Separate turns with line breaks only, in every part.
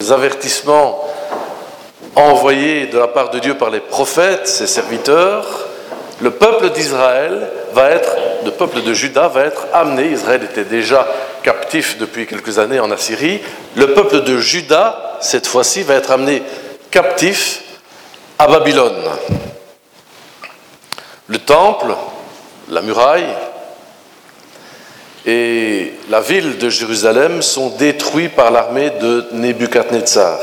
avertissements envoyés de la part de Dieu par les prophètes, ses serviteurs, le peuple d'Israël le peuple de Juda va être amené, Israël était déjà captif depuis quelques années en Assyrie, le peuple de Juda, cette fois-ci, va être amené captif à Babylone. Le temple, la muraille et la ville de Jérusalem sont détruits par l'armée de Nebuchadnezzar.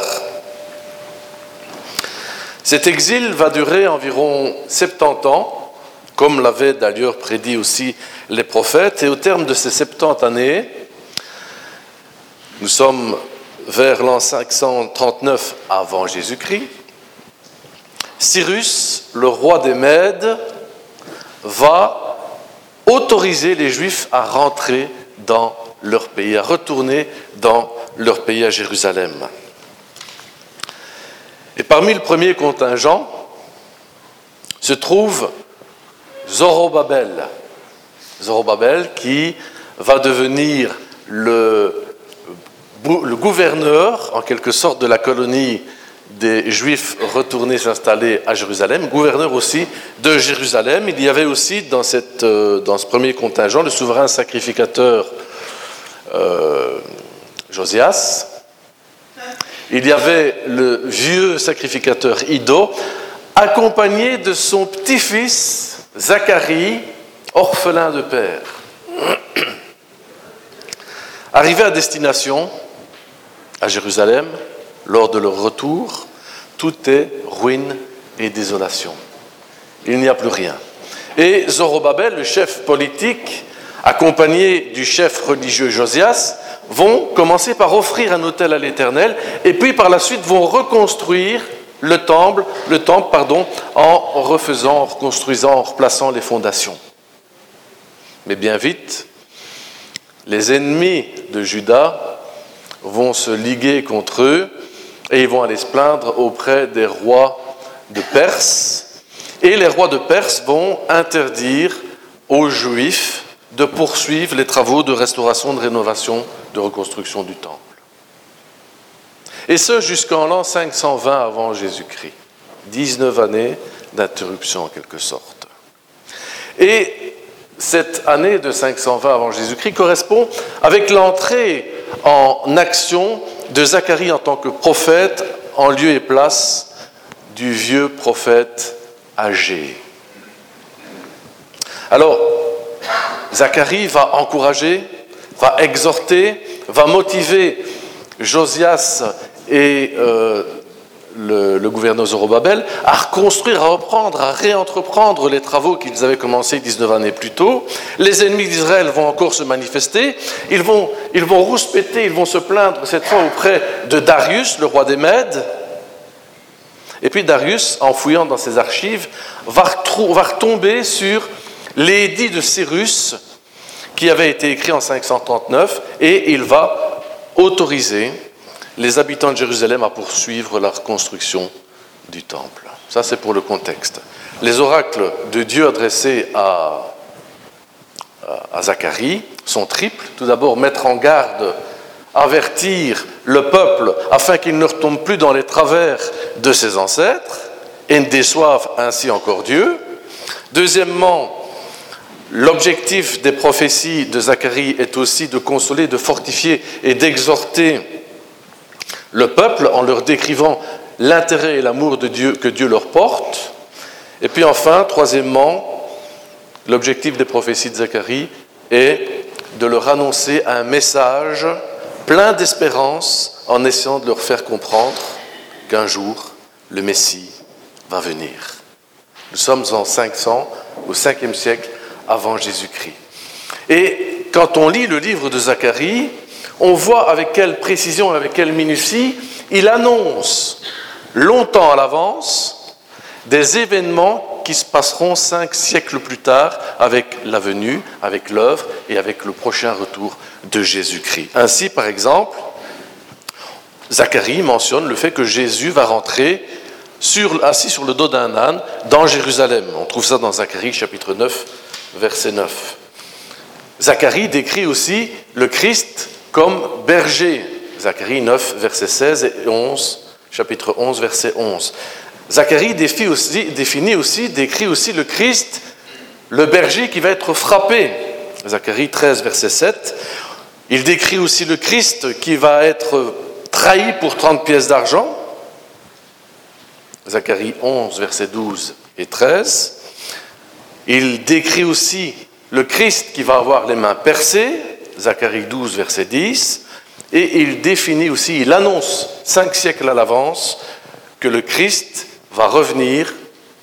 Cet exil va durer environ 70 ans, comme l'avaient d'ailleurs prédit aussi les prophètes, et au terme de ces 70 années, nous sommes vers l'an 539 avant Jésus-Christ, Cyrus, le roi des Mèdes, va autoriser les Juifs à rentrer dans leur pays, à retourner dans leur pays à Jérusalem. Et parmi le premier contingent se trouve Zorobabel qui va devenir le gouverneur, en quelque sorte, de la colonie des Juifs retournés s'installer à Jérusalem, gouverneur aussi de Jérusalem. Il y avait aussi dans ce premier contingent le souverain sacrificateur Josias. Il y avait le vieux sacrificateur Iddo, accompagné de son petit-fils Zacharie, orphelin de père. Arrivé à destination, à Jérusalem, lors de leur retour, tout est ruine et désolation. Il n'y a plus rien. Et Zorobabel, le chef politique, accompagné du chef religieux Josias, vont commencer par offrir un autel à l'Éternel, et puis par la suite vont reconstruire le temple, en reconstruisant, en replaçant les fondations. Mais bien vite, les ennemis de Juda vont se liguer contre eux et ils vont aller se plaindre auprès des rois de Perse. Et les rois de Perse vont interdire aux Juifs de poursuivre les travaux de restauration, de rénovation, de reconstruction du temple. Et ce, jusqu'en l'an 520 avant Jésus-Christ. 19 années d'interruption en quelque sorte. Et cette année de 520 avant Jésus-Christ correspond avec l'entrée en action de Zacharie en tant que prophète en lieu et place du vieux prophète Agé. Alors, Zacharie va encourager, va exhorter, va motiver Josias et le gouverneur Zorobabel à reconstruire, à reprendre, à réentreprendre les travaux qu'ils avaient commencés 19 années plus tôt. Les ennemis d'Israël vont encore se manifester, ils vont rouspéter, ils vont se plaindre cette fois auprès de Darius, le roi des Mèdes. Et puis Darius, en fouillant dans ses archives, va retomber sur l'édit de Cyrus qui avait été écrit en 539 et il va autoriser les habitants de Jérusalem à poursuivre la reconstruction du temple. Ça, c'est pour le contexte. Les oracles de Dieu adressés à Zacharie sont triples. Tout d'abord, mettre en garde, avertir le peuple afin qu'il ne retombe plus dans les travers de ses ancêtres et ne déçoive ainsi encore Dieu. Deuxièmement, l'objectif des prophéties de Zacharie est aussi de consoler, de fortifier et d'exhorter le peuple en leur décrivant l'intérêt et l'amour de Dieu que Dieu leur porte. Et puis enfin, troisièmement, l'objectif des prophéties de Zacharie est de leur annoncer un message plein d'espérance en essayant de leur faire comprendre qu'un jour, le Messie va venir. Nous sommes en 500, au 5e siècle avant Jésus-Christ. Et quand on lit le livre de Zacharie, on voit avec quelle précision, avec quelle minutie, il annonce longtemps à l'avance des événements qui se passeront 5 siècles plus tard avec la venue, avec l'œuvre et avec le prochain retour de Jésus-Christ. Ainsi, par exemple, Zacharie mentionne le fait que Jésus va rentrer assis sur le dos d'un âne dans Jérusalem. On trouve ça dans Zacharie chapitre 9, verset 9. Zacharie décrit aussi le Christ comme berger. Zacharie 9, verset 16 et 11, chapitre 11, verset 11. Zacharie décrit aussi le Christ, le berger qui va être frappé. Zacharie 13, verset 7. Il décrit aussi le Christ qui va être trahi pour 30 pièces d'argent. Zacharie 11, verset 12 et 13. Il décrit aussi le Christ qui va avoir les mains percées. Zacharie 12, verset 10. Et il définit aussi, il annonce 5 siècles à l'avance que le Christ va revenir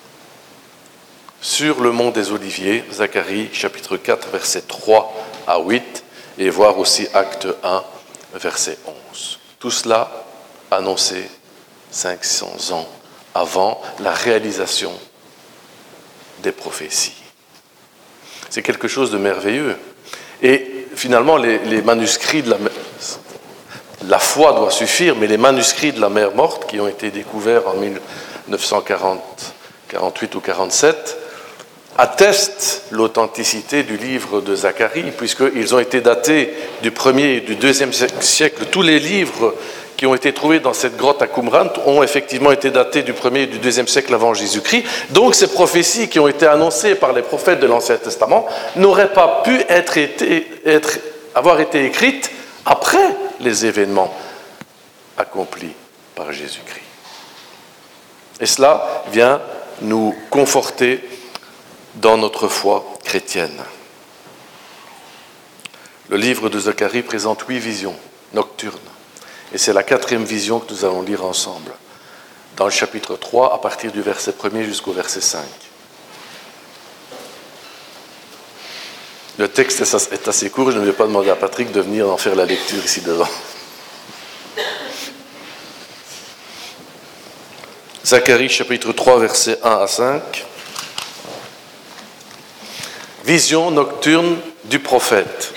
sur le mont des Oliviers, Zacharie chapitre 4, versets 3 à 8, et voir aussi Acte 1, verset 11. Tout cela annoncé 500 ans avant la réalisation des prophéties. C'est quelque chose de merveilleux. Et finalement, les manuscrits de la foi doit suffire, mais les manuscrits de la mer morte qui ont été découverts en 1948 ou 47 attestent l'authenticité du livre de Zacharie, puisqu'ils ont été datés du 1er et du 2e siècle. Tous les livres qui ont été trouvés dans cette grotte à Qumran ont effectivement été datés du 1er et du 2e siècle avant Jésus-Christ. Donc ces prophéties qui ont été annoncées par les prophètes de l'Ancien Testament n'auraient pas pu avoir été écrites après les événements accomplis par Jésus-Christ. Et cela vient nous conforter dans notre foi chrétienne. Le livre de Zacharie présente 8 visions nocturnes. Et c'est la 4e vision que nous allons lire ensemble, dans le chapitre 3, à partir du verset 1er jusqu'au verset 5. Le texte est assez court, je ne vais pas demander à Patrick de venir en faire la lecture ici devant. Zacharie chapitre 3, versets 1 à 5. Vision nocturne du prophète.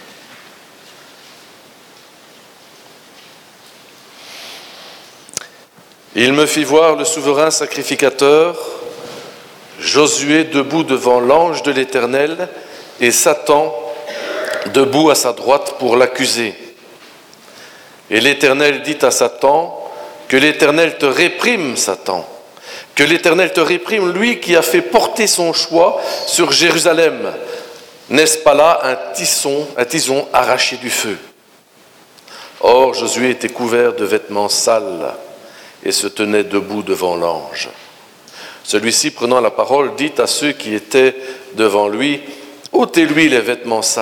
Il me fit voir le souverain sacrificateur, Josué debout devant l'ange de l'Éternel et Satan debout à sa droite pour l'accuser. Et l'Éternel dit à Satan, que l'Éternel te réprime, Satan, que l'Éternel te réprime, lui qui a fait porter son choix sur Jérusalem. N'est-ce pas là un tison arraché du feu? Or, Josué était couvert de vêtements sales et se tenait debout devant l'ange. Celui-ci, prenant la parole, dit à ceux qui étaient devant lui, « ôtez-lui les vêtements sales. »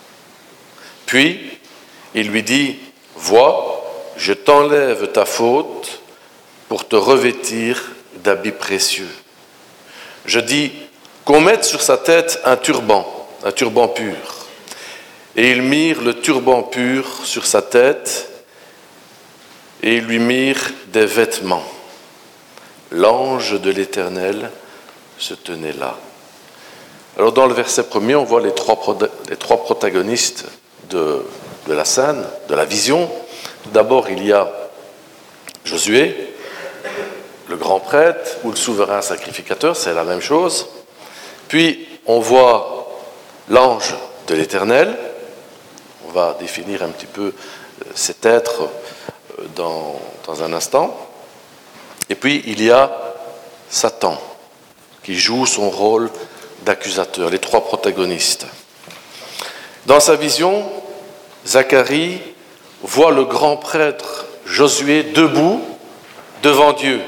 Puis, il lui dit, « Vois, je t'enlève ta faute pour te revêtir d'habits précieux. » Je dis, qu'on mette sur sa tête un turban pur. Et ils mirent le turban pur sur sa tête, et ils lui mirent des vêtements. L'ange de l'Éternel se tenait là. Alors dans le verset 1er, on voit les trois protagonistes de la scène, de la vision. Tout d'abord, il y a Josué, le grand prêtre, ou le souverain sacrificateur, c'est la même chose. Puis, on voit l'ange de l'Éternel. On va définir un petit peu cet être dans un instant. Et puis, il y a Satan, qui joue son rôle d'accusateur, les trois protagonistes. Dans sa vision, Zacharie voit le grand prêtre Josué debout devant Dieu,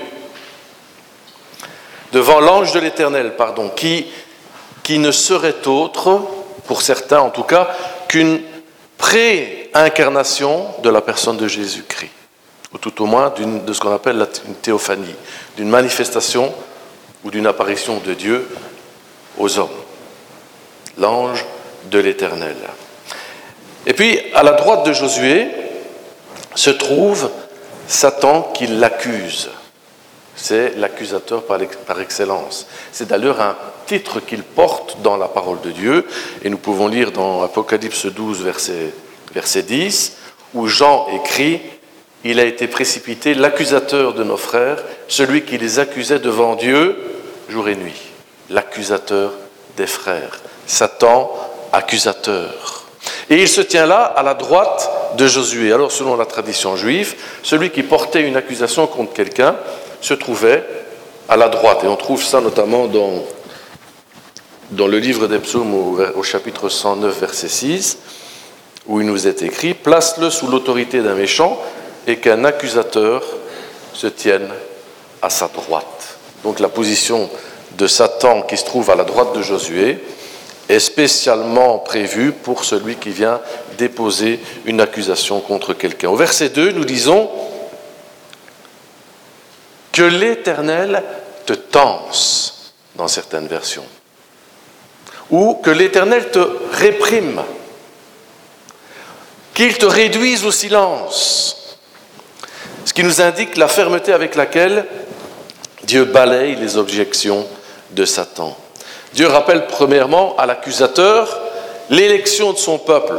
devant l'ange de l'Éternel, qui ne serait autre, pour certains en tout cas, qu'une pré-incarnation de la personne de Jésus-Christ, ou tout au moins de ce qu'on appelle une théophanie, d'une manifestation ou d'une apparition de Dieu aux hommes, l'ange de l'Éternel. Et puis, à la droite de Josué, se trouve Satan qui l'accuse. C'est l'accusateur par excellence. C'est d'ailleurs un titre qu'il porte dans la parole de Dieu, et nous pouvons lire dans Apocalypse 12, verset 10, où Jean écrit « Il a été précipité, l'accusateur de nos frères, celui qui les accusait devant Dieu jour et nuit. » L'accusateur des frères. Satan, accusateur. Et il se tient là, à la droite de Josué. Alors, selon la tradition juive, celui qui portait une accusation contre quelqu'un se trouvait à la droite. Et on trouve ça notamment dans le livre des psaumes au chapitre 109, verset 6, où il nous est écrit « Place-le sous l'autorité d'un méchant et qu'un accusateur se tienne à sa droite. » Donc la position de Satan qui se trouve à la droite de Josué est spécialement prévue pour celui qui vient déposer une accusation contre quelqu'un. Au verset 2, nous disons « Que l'Éternel te tance » dans certaines versions, ou « que l'Éternel te réprime », qu'il te réduise au silence, ce qui nous indique la fermeté avec laquelle Dieu balaye les objections de Satan. Dieu rappelle premièrement à l'accusateur l'élection de son peuple.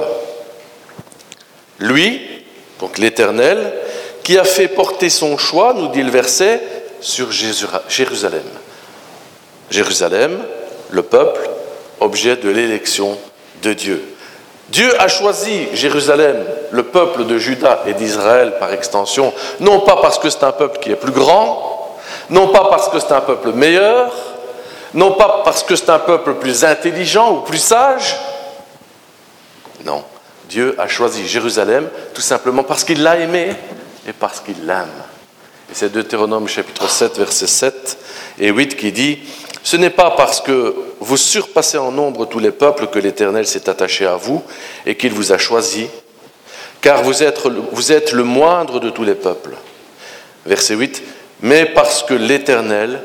Lui, donc l'Éternel, qui a fait porter son choix, nous dit le verset, sur Jérusalem. Jérusalem, le peuple, objet de l'élection de Dieu. Dieu a choisi Jérusalem, le peuple de Juda et d'Israël par extension, non pas parce que c'est un peuple qui est plus grand, non pas parce que c'est un peuple meilleur, non pas parce que c'est un peuple plus intelligent ou plus sage. Non, Dieu a choisi Jérusalem tout simplement parce qu'il l'a aimé et parce qu'il l'aime. Et c'est Deutéronome chapitre 7, versets 7 et 8 qui dit « Ce n'est pas parce que vous surpassez en nombre tous les peuples que l'Éternel s'est attaché à vous et qu'il vous a choisi, car vous êtes le moindre de tous les peuples. » Verset 8 « Mais parce que l'Éternel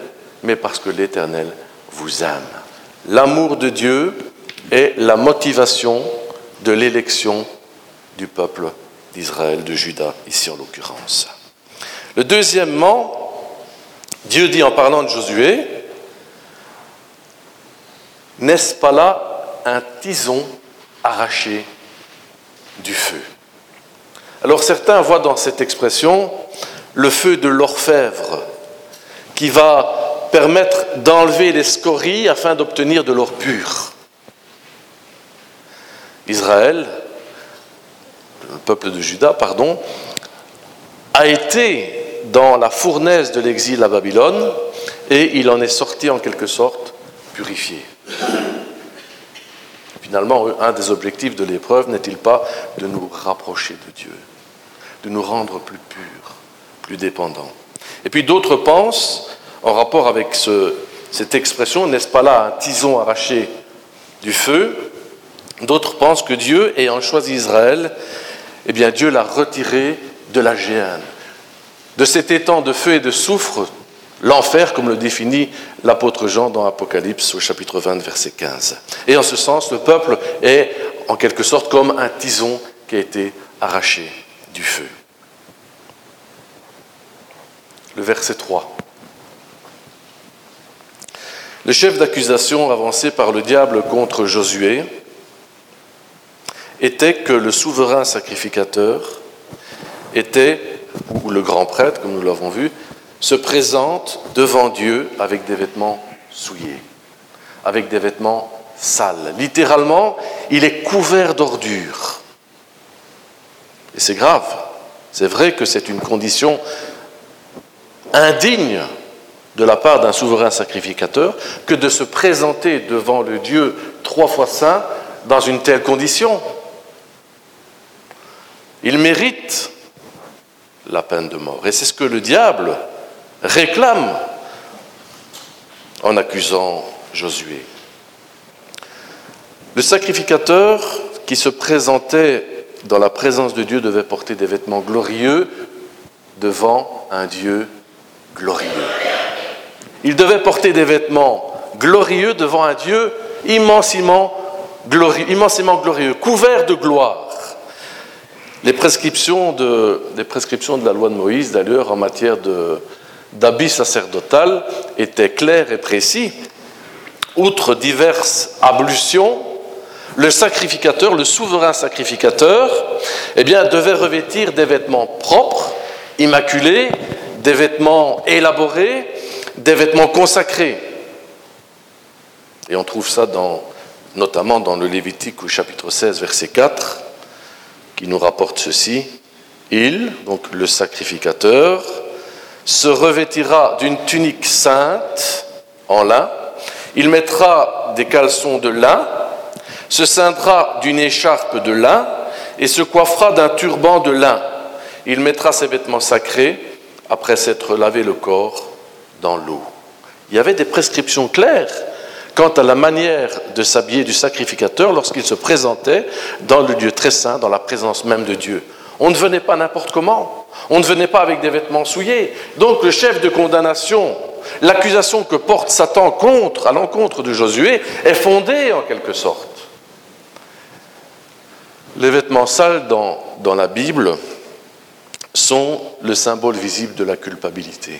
vous aime. » L'amour de Dieu est la motivation de l'élection du peuple d'Israël, de Juda, ici en l'occurrence. Le deuxièmement, Dieu dit en parlant de Josué, « N'est-ce pas là un tison arraché du feu ?» Alors certains voient dans cette expression le feu de l'orfèvre qui va permettre d'enlever les scories afin d'obtenir de l'or pur. Israël, le peuple de Juda, a été dans la fournaise de l'exil à Babylone et il en est sorti en quelque sorte purifié. Finalement, un des objectifs de l'épreuve n'est-il pas de nous rapprocher de Dieu, de nous rendre plus purs, plus dépendants. Et puis d'autres pensent, en rapport avec cette expression, n'est-ce pas là un tison arraché du feu, d'autres pensent que Dieu, ayant choisi Israël, eh bien Dieu l'a retiré de la géhenne, de cet étang de feu et de soufre, l'enfer, comme le définit l'apôtre Jean dans Apocalypse au chapitre 20, verset 15. Et en ce sens, le peuple est en quelque sorte comme un tison qui a été arraché du feu. Le verset 3. Le chef d'accusation avancé par le diable contre Josué était que le souverain sacrificateur était, ou le grand prêtre, comme nous l'avons vu, se présente devant Dieu avec des vêtements souillés, avec des vêtements sales. Littéralement, il est couvert d'ordures. Et c'est grave. C'est vrai que c'est une condition indigne de la part d'un souverain sacrificateur que de se présenter devant le Dieu 3 fois saint dans une telle condition. Il mérite la peine de mort. Et c'est ce que le diable réclame en accusant Josué. Le sacrificateur qui se présentait dans la présence de Dieu devait porter des vêtements glorieux devant un Dieu glorieux. Il devait porter des vêtements glorieux devant un Dieu immensément glorieux, couvert de gloire. Les prescriptions de la loi de Moïse, d'ailleurs, en matière d'habit sacerdotal, étaient claires et précises. Outre diverses ablutions, le sacrificateur, le souverain sacrificateur, devait revêtir des vêtements propres, immaculés, des vêtements élaborés, des vêtements consacrés. Et on trouve ça dans notamment dans le Lévitique au chapitre 16, verset 4, qui nous rapporte ceci. Il, donc le sacrificateur, se revêtira d'une tunique sainte en lin, il mettra des caleçons de lin, se ceindra d'une écharpe de lin et se coiffera d'un turban de lin. Il mettra ses vêtements sacrés après s'être lavé le corps dans l'eau. Il y avait des prescriptions claires quant à la manière de s'habiller du sacrificateur lorsqu'il se présentait dans le lieu très saint, dans la présence même de Dieu. On ne venait pas n'importe comment, on ne venait pas avec des vêtements souillés. Donc le chef de condamnation, l'accusation que porte Satan à l'encontre de Josué est fondée en quelque sorte. Les vêtements sales dans la Bible sont le symbole visible de la culpabilité.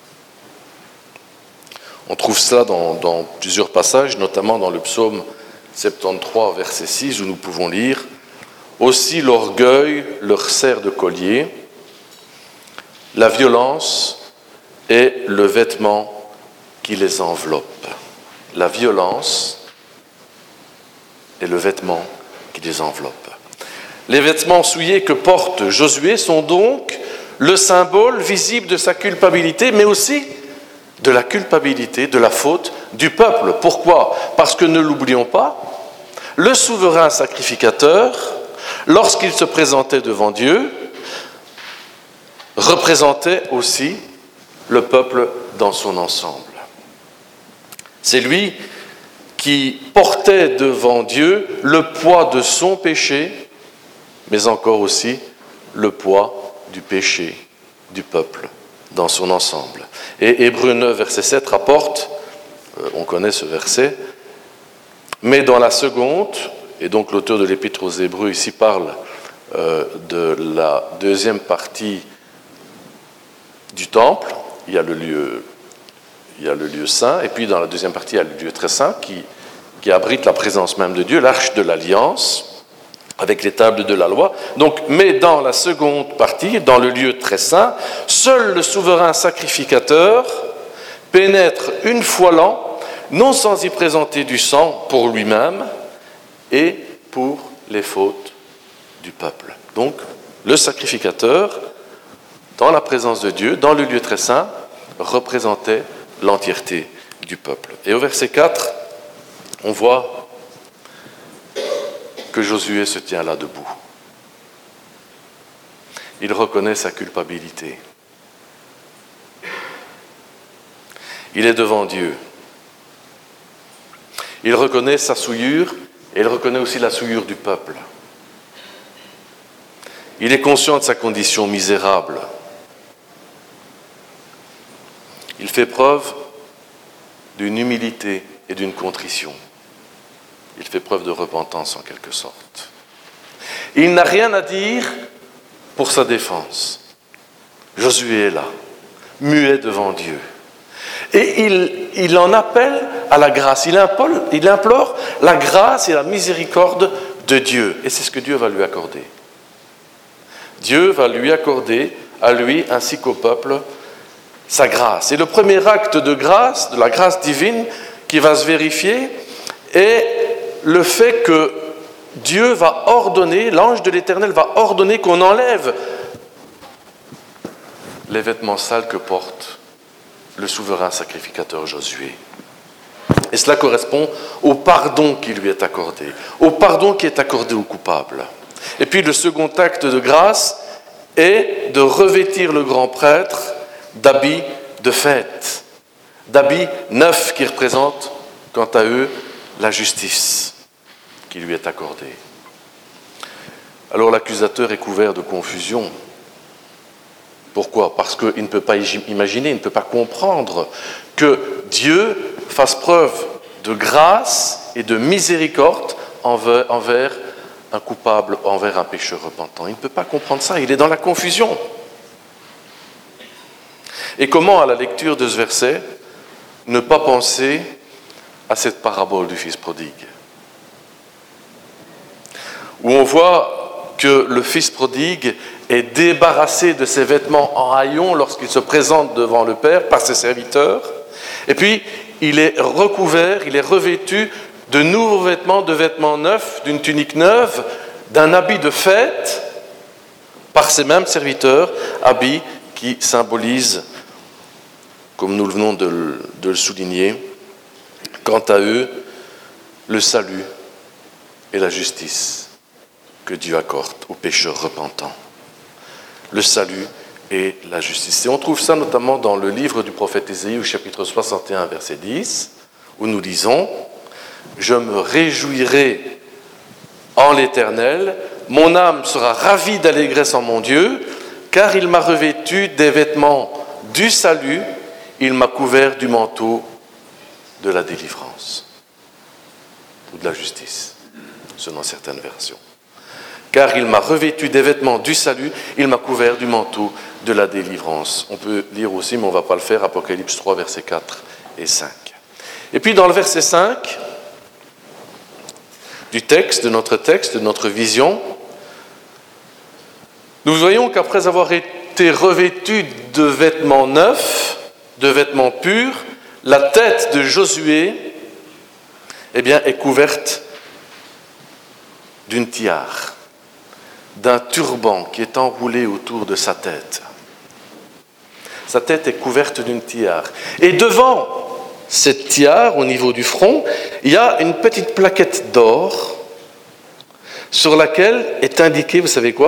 On trouve cela dans plusieurs passages, notamment dans le psaume 73, verset 6, où nous pouvons lire « Aussi l'orgueil leur sert de collier, la violence est le vêtement qui les enveloppe. » La violence est le vêtement qui les enveloppe. Les vêtements souillés que porte Josué sont donc le symbole visible de sa culpabilité, mais aussi de la culpabilité, de la faute du peuple. Pourquoi ? Parce que ne l'oublions pas, le souverain sacrificateur, lorsqu'il se présentait devant Dieu, représentait aussi le peuple dans son ensemble. C'est lui qui portait devant Dieu le poids de son péché, mais encore aussi le poids du péché du peuple dans son ensemble. Et Hébreux 9, verset 7 rapporte, on connaît ce verset, mais dans la seconde, et donc l'auteur de l'Épître aux Hébreux ici parle de la deuxième partie du temple, il y a le lieu saint, et puis dans la deuxième partie, il y a le lieu très saint qui abrite la présence même de Dieu, l'arche de l'alliance, avec les tables de la loi. Donc, mais dans la seconde partie, dans le lieu très saint, seul le souverain sacrificateur pénètre une fois l'an, non sans y présenter du sang pour lui-même et pour les fautes du peuple. Donc, le sacrificateur, dans la présence de Dieu, dans le lieu très saint, représentait l'entièreté du peuple. Et au verset 4, on voit que Josué se tient là debout. Il reconnaît sa culpabilité. Il est devant Dieu. Il reconnaît sa souillure et il reconnaît aussi la souillure du peuple. Il est conscient de sa condition misérable. Il fait preuve d'une humilité et d'une contrition. Il fait preuve de repentance en quelque sorte. Il n'a rien à dire pour sa défense. Josué est là, muet devant Dieu. Et il en appelle à la grâce. Il implore la grâce et la miséricorde de Dieu. Et c'est ce que Dieu va lui accorder. Dieu va lui accorder, à lui ainsi qu'au peuple, sa grâce. Et le premier acte de grâce, de la grâce divine, qui va se vérifier, est le fait que Dieu va ordonner, l'ange de l'Éternel va ordonner qu'on enlève les vêtements sales que porte le souverain sacrificateur Josué. Et cela correspond au pardon qui lui est accordé, au pardon qui est accordé aux coupables. Et puis le second acte de grâce est de revêtir le grand prêtre d'habits de fête, d'habits neufs qui représentent, quant à eux, la justice qui lui est accordée. Alors l'accusateur est couvert de confusion. Pourquoi ? Parce qu'il ne peut pas imaginer, il ne peut pas comprendre que Dieu fasse preuve de grâce et de miséricorde envers un coupable, envers un pécheur repentant. Il ne peut pas comprendre ça, il est dans la confusion. Et comment, à la lecture de ce verset, ne pas penser à cette parabole du fils prodigue, où on voit que le fils prodigue est débarrassé de ses vêtements en haillons lorsqu'il se présente devant le Père par ses serviteurs, et puis il est recouvert, il est revêtu de nouveaux vêtements, de vêtements neufs, d'une tunique neuve, d'un habit de fête, par ces mêmes serviteurs, habits qui symbolisent, comme nous venons de le souligner, quant à eux, le salut et la justice que Dieu accorde aux pécheurs repentants. Le salut et la justice. Et on trouve ça notamment dans le livre du prophète Ésaïe, au chapitre 61, verset 10, où nous lisons « Je me réjouirai en l'Éternel, mon âme sera ravie d'allégresse en mon Dieu, car il m'a revêtu des vêtements du salut, il m'a couvert du manteau de la délivrance. » Ou de la justice, selon certaines versions. Car il m'a revêtu des vêtements du salut, il m'a couvert du manteau de la délivrance. On peut lire aussi, mais on ne va pas le faire, Apocalypse 3, versets 4 et 5. Et puis dans le verset 5 du texte, de notre vision, nous voyons qu'après avoir été revêtus de vêtements neufs, de vêtements purs, la tête de Josué est couverte d'une tiare, d'un turban qui est enroulé autour de sa tête. Sa tête est couverte d'une tiare. Et devant cette tiare, au niveau du front, il y a une petite plaquette d'or sur laquelle est indiqué, vous savez quoi ?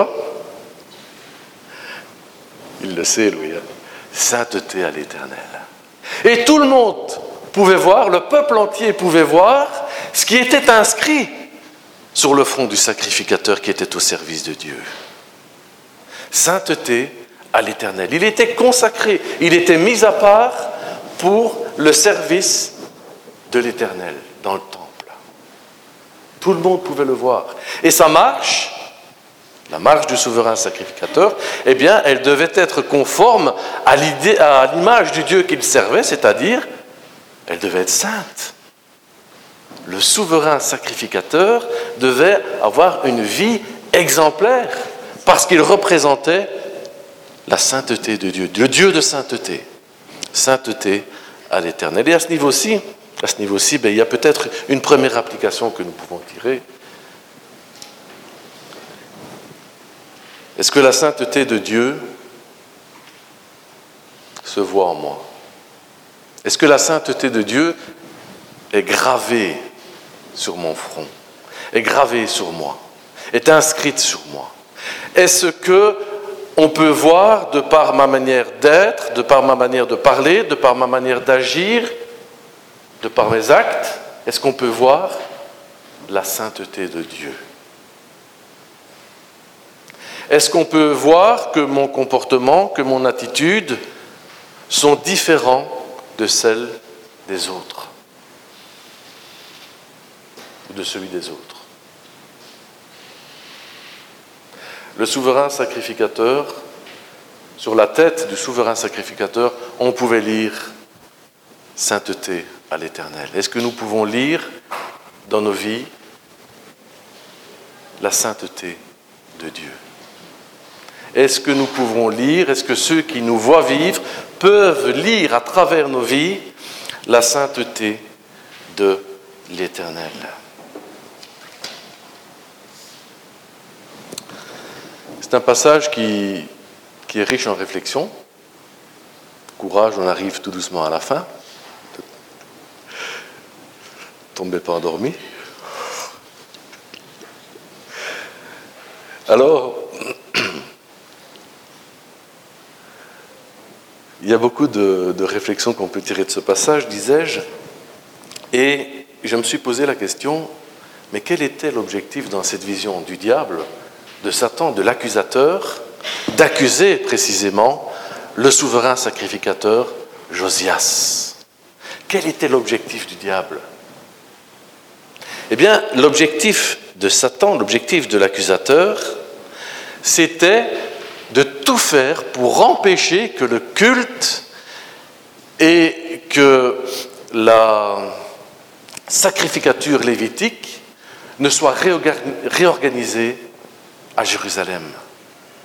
Il le sait, Louis. Sainteté à l'Éternel. Et tout le monde pouvait voir, le peuple entier pouvait voir ce qui était inscrit sur le front du sacrificateur qui était au service de Dieu. Sainteté à l'Éternel. Il était consacré, il était mis à part pour le service de l'Éternel dans le temple. Tout le monde pouvait le voir. Et sa marche, la marche du souverain sacrificateur, elle devait être conforme à l'image du Dieu qu'il servait, c'est-à-dire, elle devait être sainte. Le souverain sacrificateur devait avoir une vie exemplaire parce qu'il représentait la sainteté de Dieu, le Dieu de sainteté. Sainteté à l'Éternel. Et à ce niveau-ci, il y a peut-être une première application que nous pouvons tirer. Est-ce que la sainteté de Dieu se voit en moi ? Est-ce que la sainteté de Dieu est gravée sur mon front, est gravée sur moi, est inscrite sur moi? Est-ce que on peut voir, de par ma manière d'être, de par ma manière de parler, de par ma manière d'agir, de par mes actes, est-ce qu'on peut voir la sainteté de Dieu? Est-ce qu'on peut voir que mon comportement, que mon attitude sont différents de celles des autres, ou de celui des autres? Le souverain sacrificateur, sur la tête du souverain sacrificateur, on pouvait lire « Sainteté à l'Éternel ». Est-ce que nous pouvons lire dans nos vies la sainteté de Dieu? Est-ce que nous pouvons lire, est-ce que ceux qui nous voient vivre peuvent lire à travers nos vies la sainteté de l'Éternel? C'est un passage qui est riche en réflexion. Courage, on arrive tout doucement à la fin. Tombez pas endormi. Alors, il y a beaucoup de réflexions qu'on peut tirer de ce passage, disais-je, et je me suis posé la question, mais quel était l'objectif dans cette vision du diable, de Satan, de l'accusateur, d'accuser précisément le souverain sacrificateur Josias? Quel était l'objectif du diable? Eh bien, l'objectif de Satan, l'objectif de l'accusateur, c'était de tout faire pour empêcher que le culte et que la sacrificature lévitique ne soient réorganisés à Jérusalem. Pourquoi ?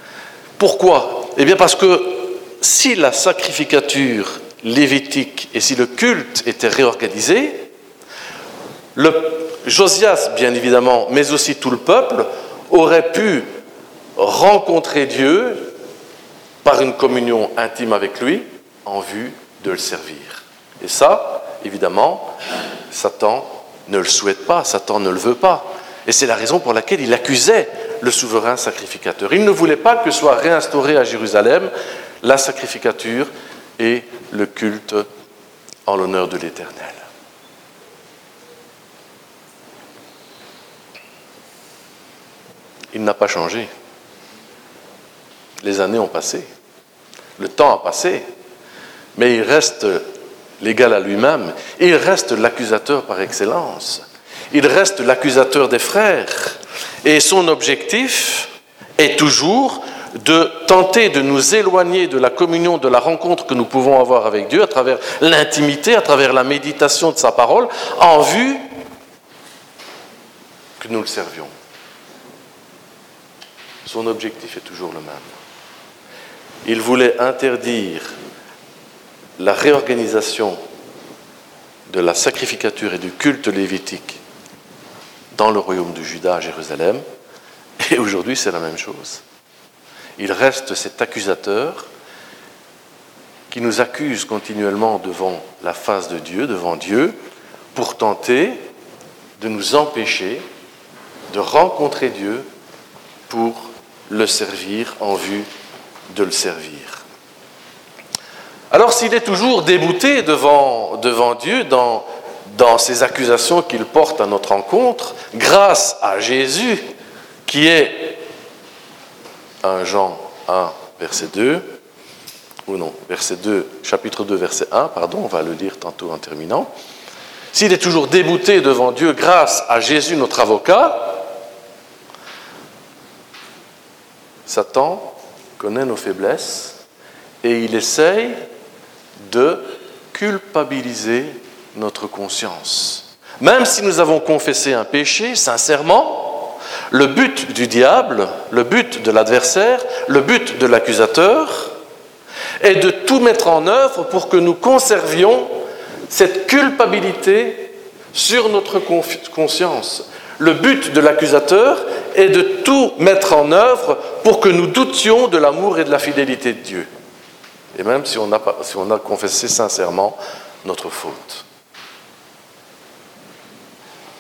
Eh bien parce que si la sacrificature lévitique et si le culte était réorganisé, Josias, bien évidemment, mais aussi tout le peuple, aurait pu rencontrer Dieu par une communion intime avec lui en vue de le servir. Et ça, évidemment, Satan ne le souhaite pas, Satan ne le veut pas. Et c'est la raison pour laquelle il accusait le souverain sacrificateur. Il ne voulait pas que soit réinstauré à Jérusalem la sacrificature et le culte en l'honneur de l'Éternel. Il n'a pas changé. Les années ont passé. Le temps a passé. Mais il reste l'égal à lui-même. Il reste l'accusateur par excellence. Il reste l'accusateur des frères. Et son objectif est toujours de tenter de nous éloigner de la communion, de la rencontre que nous pouvons avoir avec Dieu à travers l'intimité, à travers la méditation de sa parole, en vue que nous le servions. Son objectif est toujours le même. Il voulait interdire la réorganisation de la sacrificature et du culte lévitique dans le royaume de Juda à Jérusalem. Et aujourd'hui, c'est la même chose. Il reste cet accusateur qui nous accuse continuellement devant la face de Dieu, devant Dieu, pour tenter de nous empêcher de rencontrer Dieu pour le servir en vue de le servir. Alors s'il est toujours débouté devant Dieu dans ces accusations qu'il porte à notre encontre, grâce à Jésus, qui est 1 Jean 1, verset 2, ou non, verset 2, chapitre 2, verset 1, pardon, on va le lire tantôt en terminant. S'il est toujours débouté devant Dieu grâce à Jésus, notre avocat, Satan connaît nos faiblesses et il essaye de culpabiliser notre conscience. Même si nous avons confessé un péché sincèrement, le but du diable, le but de l'adversaire, le but de l'accusateur est de tout mettre en œuvre pour que nous conservions cette culpabilité sur notre conscience. Le but de l'accusateur est de tout mettre en œuvre pour que nous doutions de l'amour et de la fidélité de Dieu. Et même si on a confessé sincèrement notre faute. Pourquoi ?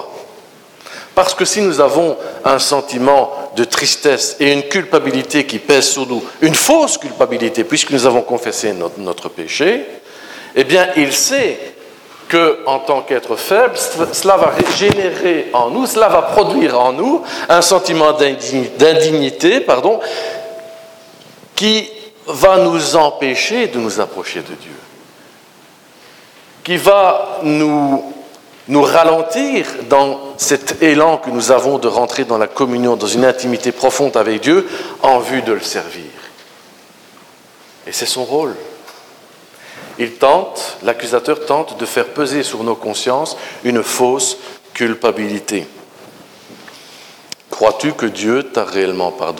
Parce que si nous avons un sentiment de tristesse et une culpabilité qui pèse sur nous, une fausse culpabilité, puisque nous avons confessé notre péché, eh bien, il sait qu'en tant qu'être faible, cela va générer en nous, cela va produire en nous un sentiment d'indignité, qui va nous empêcher de nous approcher de Dieu, qui va nous ralentir dans cet élan que nous avons de rentrer dans la communion, dans une intimité profonde avec Dieu, en vue de le servir. Et c'est son rôle. L'accusateur tente de faire peser sur nos consciences une fausse culpabilité. Crois-tu que Dieu t'a réellement pardonné ?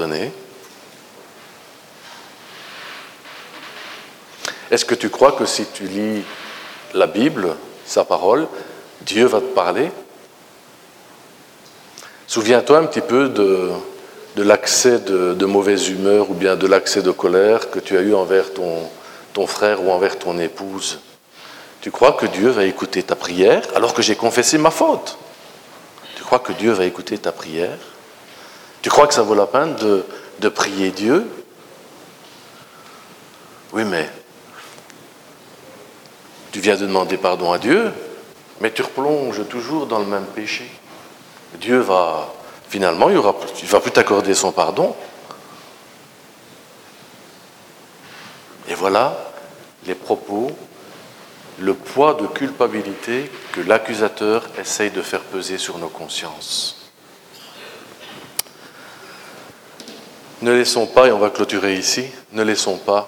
Est-ce que tu crois que si tu lis la Bible, sa parole, Dieu va te parler ? Souviens-toi un petit peu de l'accès de mauvaise humeur ou bien de l'accès de colère que tu as eu envers ton frère ou envers ton épouse. Tu crois que Dieu va écouter ta prière alors que j'ai confessé ma faute ? Tu crois que Dieu va écouter ta prière ? Tu crois que ça vaut la peine de prier Dieu ? Oui, mais tu viens de demander pardon à Dieu, mais tu replonges toujours dans le même péché. Dieu va, finalement, il ne va plus t'accorder son pardon. Et voilà les propos, le poids de culpabilité que l'accusateur essaye de faire peser sur nos consciences. Ne laissons pas, et on va clôturer ici, ne laissons pas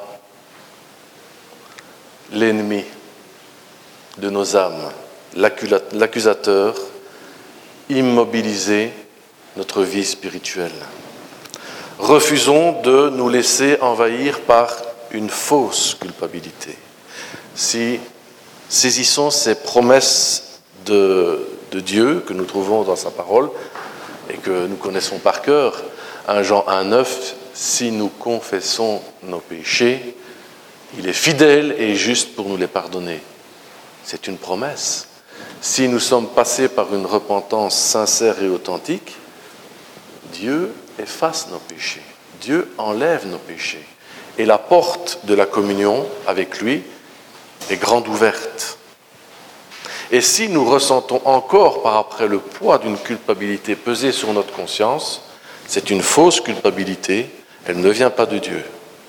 l'ennemi de nos âmes, l'accusateur, immobiliser notre vie spirituelle. Refusons de nous laisser envahir par une fausse culpabilité. Si saisissons ces promesses de Dieu que nous trouvons dans sa parole et que nous connaissons par cœur. 1 Jean 1,9, si nous confessons nos péchés, il est fidèle et juste pour nous les pardonner. C'est une promesse. Si nous sommes passés par une repentance sincère et authentique, Dieu efface nos péchés. Dieu enlève nos péchés. Et la porte de la communion avec lui est grande ouverte. Et si nous ressentons encore par après le poids d'une culpabilité peser sur notre conscience, c'est une fausse culpabilité, elle ne vient pas de Dieu.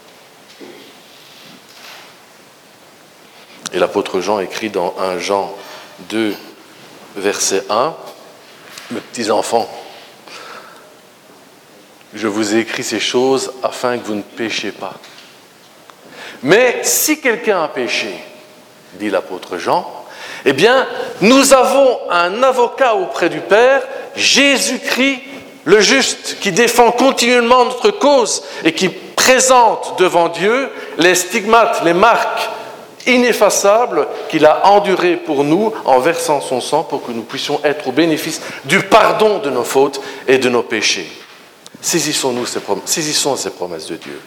Et l'apôtre Jean écrit dans 1 Jean 2, verset 1, « Mes petits enfants, je vous ai écrit ces choses afin que vous ne péchiez pas. Mais si quelqu'un a péché, dit l'apôtre Jean, eh bien, nous avons un avocat auprès du Père, Jésus-Christ le juste, qui défend continuellement notre cause et qui présente devant Dieu les stigmates, les marques ineffaçables qu'il a endurées pour nous en versant son sang pour que nous puissions être au bénéfice du pardon de nos fautes et de nos péchés. » Saisissons ces promesses de Dieu.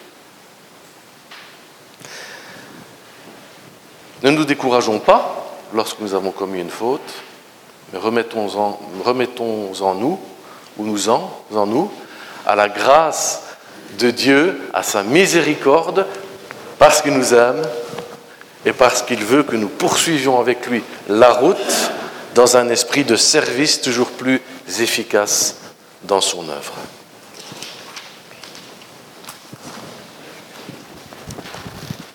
Ne nous décourageons pas lorsque nous avons commis une faute, mais remettons-en nous à la grâce de Dieu, à sa miséricorde, parce qu'il nous aime et parce qu'il veut que nous poursuivions avec lui la route dans un esprit de service toujours plus efficace dans son œuvre.